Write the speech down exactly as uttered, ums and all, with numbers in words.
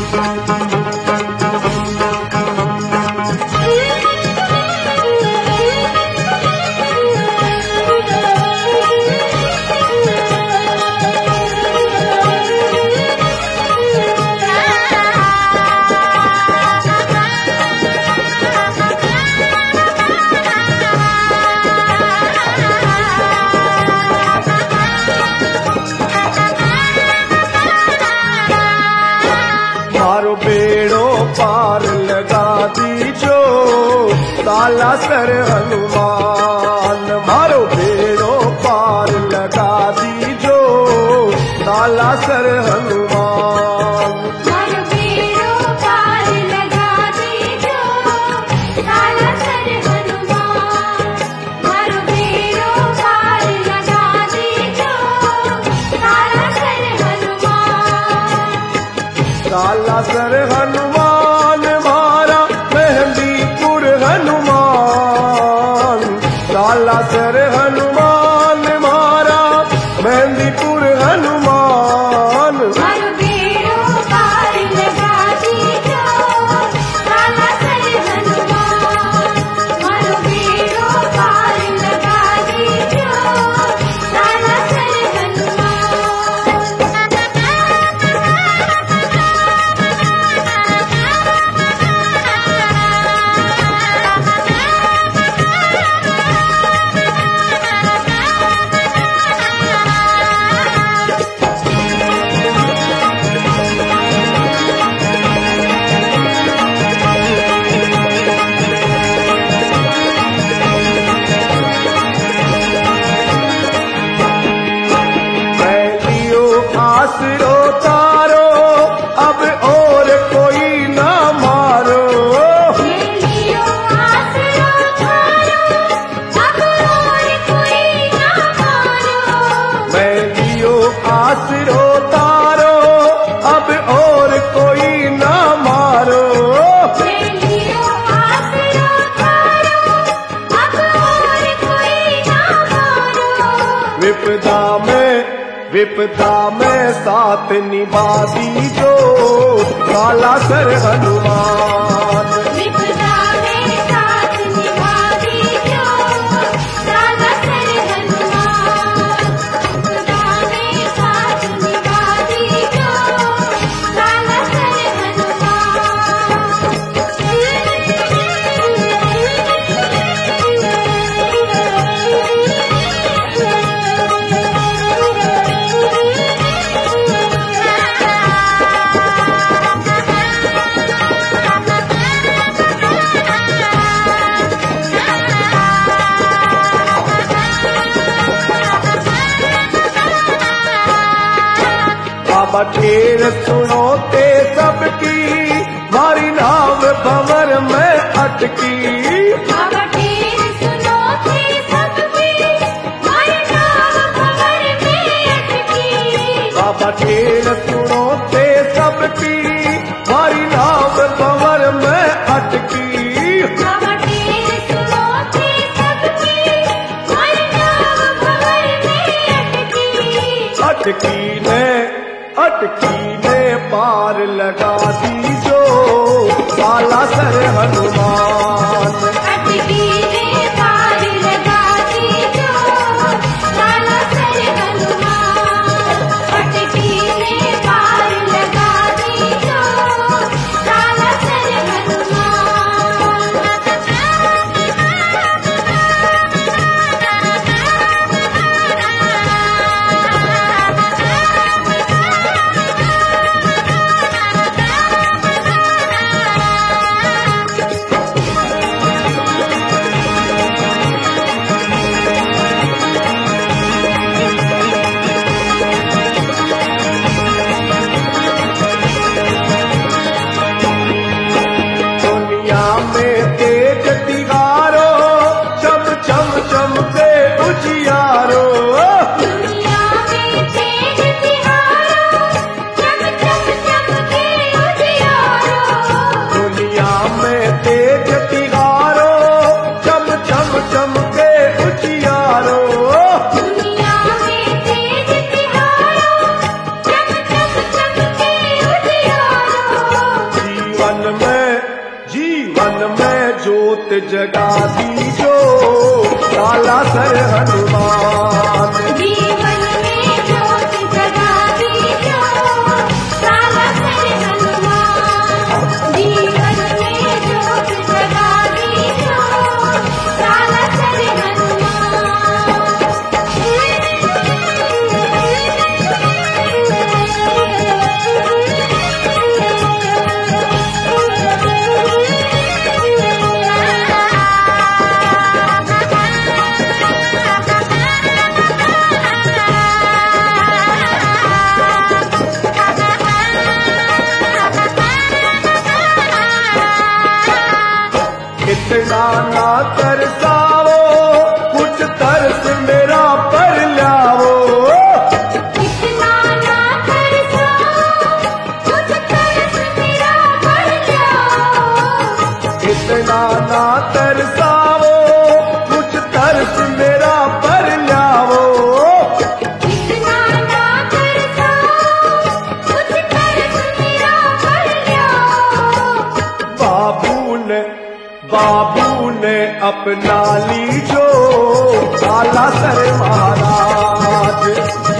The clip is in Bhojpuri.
काला सर हनुमान मारो बेड़ो पार लगा दीजो काला सर हनुमान मारो बेड़ो पार लगा दीजो काला सर हनुमान मारो बेड़ो पार लगा दीजो काला सर हनुमान काला सर हनुमान मारा मेहंदीपुर हनुमान काला सर हनुमान मारा मेहंदीपुर हनुमान मारो बेड़ो पार लगा दीजो काला सर हनुमान मारो बेड़ो पार लगा दीजो काला सर आसरो तारो अब और कोई ना मारो लियो आसरो तारो अब और कोई ना मारो मैं लियो आसरो तारो अब और कोई ना मारो लियो आसरो तारो अब और कोई ना मारो विपदा में विपदा में साथ निभा दीजो काला सर हनुमान विपदा में साथ निभा दीजो काला सर हनुमान विपदा में साथ निभा दीजो काला सर बखेर सुनो ते सबकी मारी नाव भंवर में अटकी बाबा ढेर सुनो थे सबकी मारी नाव भंवर में अटकी बाबा ढेर सुनो ते सबकी मारी नाव भंवर में अटकी बाबा ढेर सुनो थे सबकी मारी नाव भंवर में अटकी अटकी ने अटकी ने पार लगा दीजो काला सर हनुमान अटकी ने पार लगा दीजो काला सर हनुमान अटकी ने पार लगा दीजो काला सर हनुमान जगा दीजो काला सर हनुमान। जीवन में ज्योत जगा दीजो काला सर हनुमान। जीवन में ज्योत जगा दीजो काला सर इतना ना तरसाओ कुछ तरस मेरा पर लाओ। इतना ना तरसाओ कुछ तरस मेरा पर लाओ। इतना ना तरसाओ कुछ तरस मेरा पर लाओ। इतना ना तरसाओ कुछ तरस मेरा पर लाओ। बाबू ने बाबू ने अपना लीजो काला सर महाराज।